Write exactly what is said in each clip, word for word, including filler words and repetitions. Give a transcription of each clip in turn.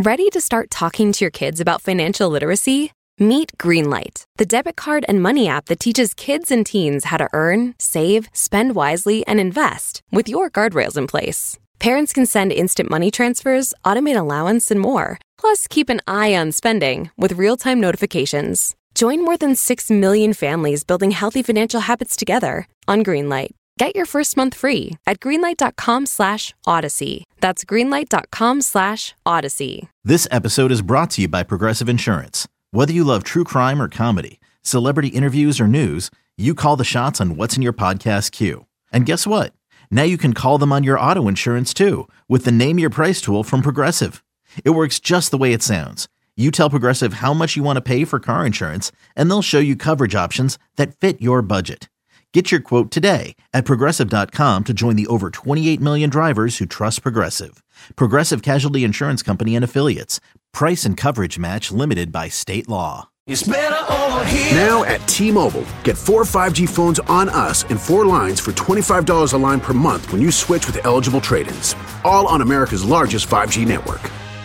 Ready to start talking to your kids about financial literacy? Meet Greenlight, the debit card and money app that teaches kids and teens how to earn, save, spend wisely, and invest with your guardrails in place. Parents can send instant money transfers, automate allowance, and more. Plus, keep an eye on spending with real-time notifications. Join more than six million families building healthy financial habits together on Greenlight. Get your first month free at greenlight.com slash odyssey. That's greenlight.com slash odyssey. This episode is brought to you by Progressive Insurance. Whether you love true crime or comedy, celebrity interviews or news, you call the shots on what's in your podcast queue. And guess what? Now you can call them on your auto insurance too with the Name Your Price tool from Progressive. It works just the way it sounds. You tell Progressive how much you want to pay for car insurance, and they'll show you coverage options that fit your budget. Get your quote today at Progressive dot com to join the over twenty-eight million drivers who trust Progressive. Progressive Casualty Insurance Company and Affiliates. Price and coverage match limited by state law. It's better over here. Now at T-Mobile, get four five G phones on us and four lines for twenty-five dollars a line per month when you switch with eligible trade-ins. All on America's largest five G network.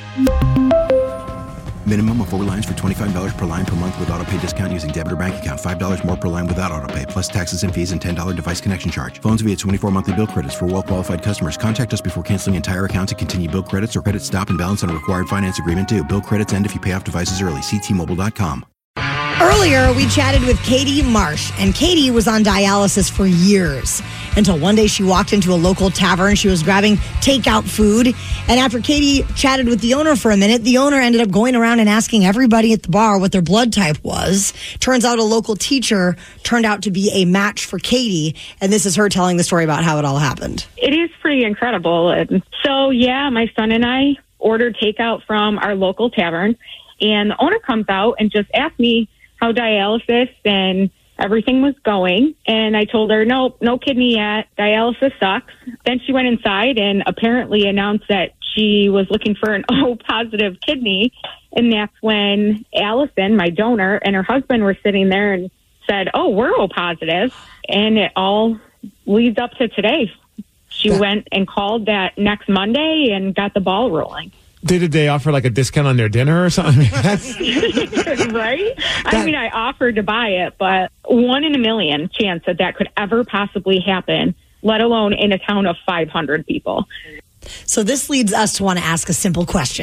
Minimum of four lines for twenty-five dollars per line per month with autopay discount using debit or bank account. five dollars more per line without autopay, plus taxes and fees and ten dollars device connection charge. Phones via twenty-four monthly bill credits for well-qualified customers. Contact us before canceling entire account to continue bill credits or credit stop and balance on a required finance agreement due. Bill credits end if you pay off devices early. See T Mobile dot com. Earlier, we chatted with Katie Marsh, and Katie was on dialysis for years until one day she walked into a local tavern. She was grabbing takeout food, and after Katie chatted with the owner for a minute, the owner ended up going around and asking everybody at the bar what their blood type was. Turns out a local teacher turned out to be a match for Katie, and this is her telling the story about how it all happened. It is pretty incredible. And so, yeah, my son and I ordered takeout from our local tavern, and the owner comes out and just asked me how dialysis and everything was going. And I told her, no, no kidney yet. Dialysis sucks. Then she went inside and apparently announced that she was looking for an O positive kidney. And that's when Allison, my donor, and her husband were sitting there and said, oh, we're O positive. And it all leads up to today. She yeah. went and called that next Monday and got the ball rolling. Did they offer like a discount on their dinner or something? That's... right? That... I mean, I offered to buy it, but one in a million chance that that could ever possibly happen, let alone in a town of five hundred people. So this leads us to want to ask a simple question.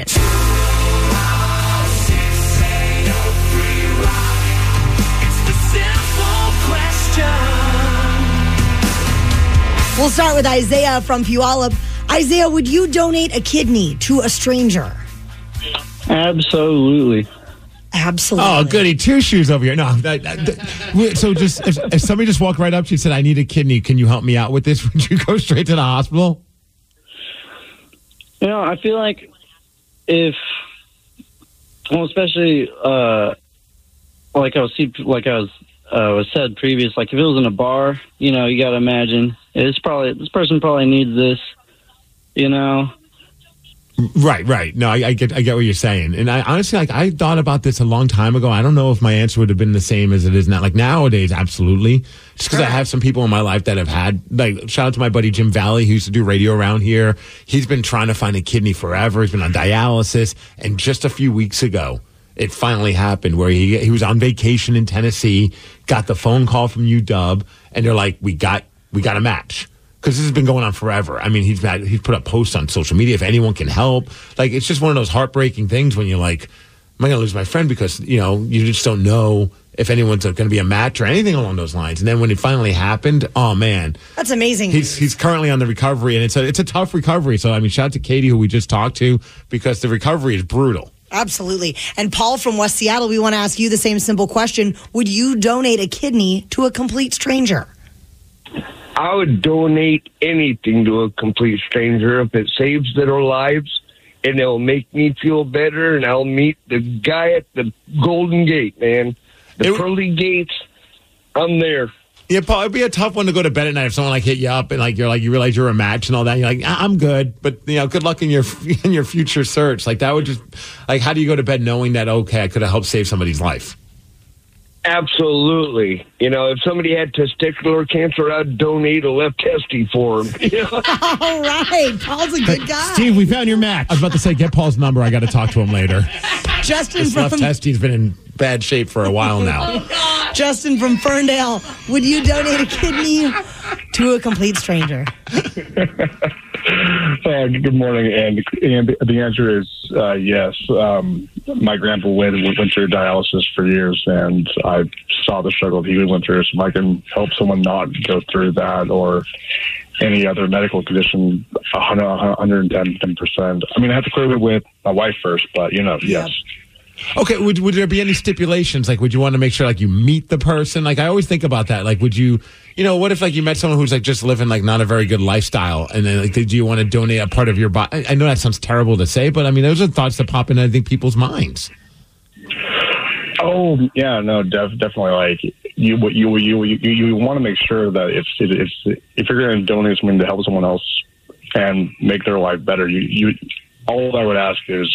We'll start with Isaiah from Puyallup. Isaiah, would you donate a kidney to a stranger? Absolutely. Absolutely. Oh, goody. Two shoes over here. No. That, that, that, so just if, if somebody just walked right up to you and said, I need a kidney, can you help me out with this? Would you go straight to the hospital? You know, I feel like if, well, especially uh, like I was, like I was, uh, was said previous, like if it was in a bar, you know, you got to imagine it's probably, this person probably needs this. You know, right, right. No, I, I get, I get what you're saying, and I honestly, like, I thought about this a long time ago. I don't know if my answer would have been the same as it is now. Like nowadays, absolutely, just because I have some people in my life that have had. Like, shout out to my buddy Jim Valley, who used to do radio around here. He's been trying to find a kidney forever. He's been on dialysis, and just a few weeks ago, it finally happened where he he was on vacation in Tennessee, got the phone call from U W, and they're like, "We got, we got a match." Because this has been going on forever. I mean, he's had, he's put up posts on social media if anyone can help. Like, it's just one of those heartbreaking things when you're like, am I going to lose my friend? Because, you know, you just don't know if anyone's going to be a match or anything along those lines. And then when it finally happened, oh, man. That's amazing. He's he's currently on the recovery, and it's a, it's a tough recovery. So, I mean, shout out to Katie, who we just talked to, because the recovery is brutal. Absolutely. And Paul from West Seattle, we want to ask you the same simple question. Would you donate a kidney to a complete stranger? I would donate anything to a complete stranger if it saves their lives and it'll make me feel better and I'll meet the guy at the Golden Gate, man. The it, pearly gates, I'm there. Yeah, Paul, it'd be a tough one to go to bed at night if someone like hit you up and like you're like you realize you're a match and all that. You're like, I'm good, but you know, good luck in your in your future search. Like that would just like, how do you go to bed knowing that okay, I could have helped save somebody's life? Absolutely. You know, if somebody had testicular cancer, I'd donate a left testy for them. You know? All right. Paul's a good guy. Steve, we found your match. I was about to say, get Paul's number. I got to talk to him later. Justin His from left testy's been in bad shape for a while now. Justin from Ferndale, would you donate a kidney to a complete stranger? Uh, good morning, and and the answer is uh, yes. Um, my grandpa went, went through dialysis for years, and I saw the struggle he went through. So if I can help someone not go through that or any other medical condition, one hundred ten percent. I mean, I have to clear it with my wife first, but, you know, yes. Okay, would would there be any stipulations? Like, would you want to make sure, like, you meet the person? Like, I always think about that. Like, would you, you know, what if, like, you met someone who's, like, just living, like, not a very good lifestyle, and then, like, did you want to donate a part of your body? I, I know that sounds terrible to say, but, I mean, those are thoughts that pop in, I think, people's minds. Oh, yeah, no, def- definitely. Like, you you you you, you want to make sure that if, if, if you're going to donate something to help someone else and make their life better, you, you all I would ask is,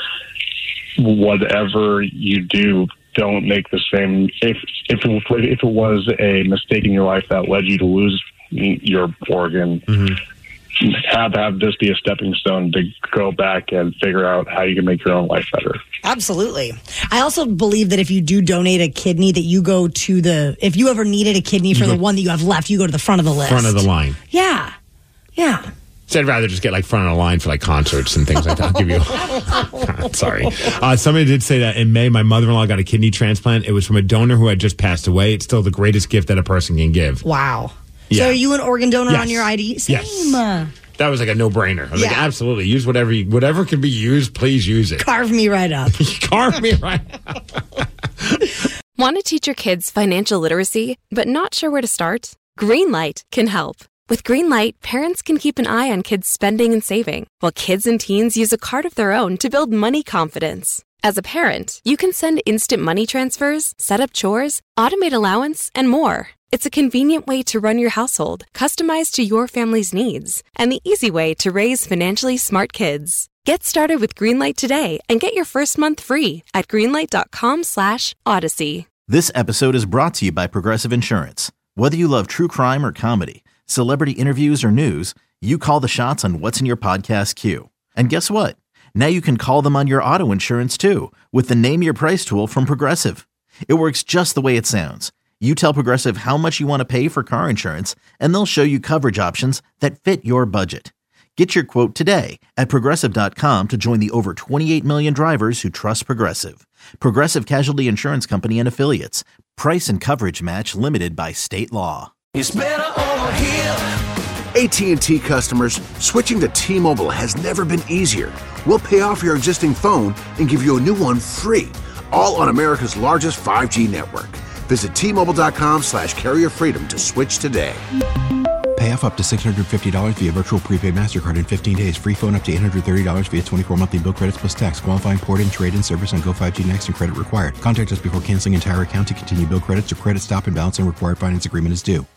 whatever you do, don't make the same. If if it, if it was a mistake in your life that led you to lose your organ, mm-hmm. have have this be a stepping stone to go back and figure out how you can make your own life better. Absolutely. I also believe that if you do donate a kidney, that you go to the. If you ever needed a kidney for go, the one that you have left, you go to the front of the list. Front of the line. Yeah. Yeah. So I'd rather just get like front of the line for like concerts and things like that. I'll give you. God, sorry. Uh, somebody did say that in May, my mother-in-law got a kidney transplant. It was from a donor who had just passed away. It's still the greatest gift that a person can give. Wow. Yeah. So are you an organ donor Yes. on your I D? Same. Yes. That was like a no-brainer. I was Yeah. like, absolutely. Use whatever you, whatever can be used, please use it. Carve me right up. Carve me right up. Want to teach your kids financial literacy, but not sure where to start? Greenlight can help. With Greenlight, parents can keep an eye on kids' spending and saving, while kids and teens use a card of their own to build money confidence. As a parent, you can send instant money transfers, set up chores, automate allowance, and more. It's a convenient way to run your household, customized to your family's needs, and the easy way to raise financially smart kids. Get started with Greenlight today and get your first month free at greenlight.com slash odyssey. This episode is brought to you by Progressive Insurance. Whether you love true crime or comedy, celebrity interviews or news, you call the shots on what's in your podcast queue. And guess what? Now you can call them on your auto insurance too with the Name Your Price tool from Progressive. It works just the way it sounds. You tell Progressive how much you want to pay for car insurance, and they'll show you coverage options that fit your budget. Get your quote today at Progressive dot com to join the over twenty-eight million drivers who trust Progressive. Progressive Casualty Insurance Company and Affiliates. Price and coverage match limited by state law. It's better over here. A T and T customers, switching to T-Mobile has never been easier. We'll pay off your existing phone and give you a new one free, all on America's largest five G network. Visit T-Mobile.com slash carrier freedom to switch today. Pay off up to six hundred fifty dollars via virtual prepaid MasterCard in fifteen days. Free phone up to eight hundred thirty dollars via twenty-four monthly bill credits plus tax. Qualifying port-in, trade-in service on Go five G Next and credit required. Contact us before canceling entire account to continue bill credits or credit stop and balance on required finance agreement is due.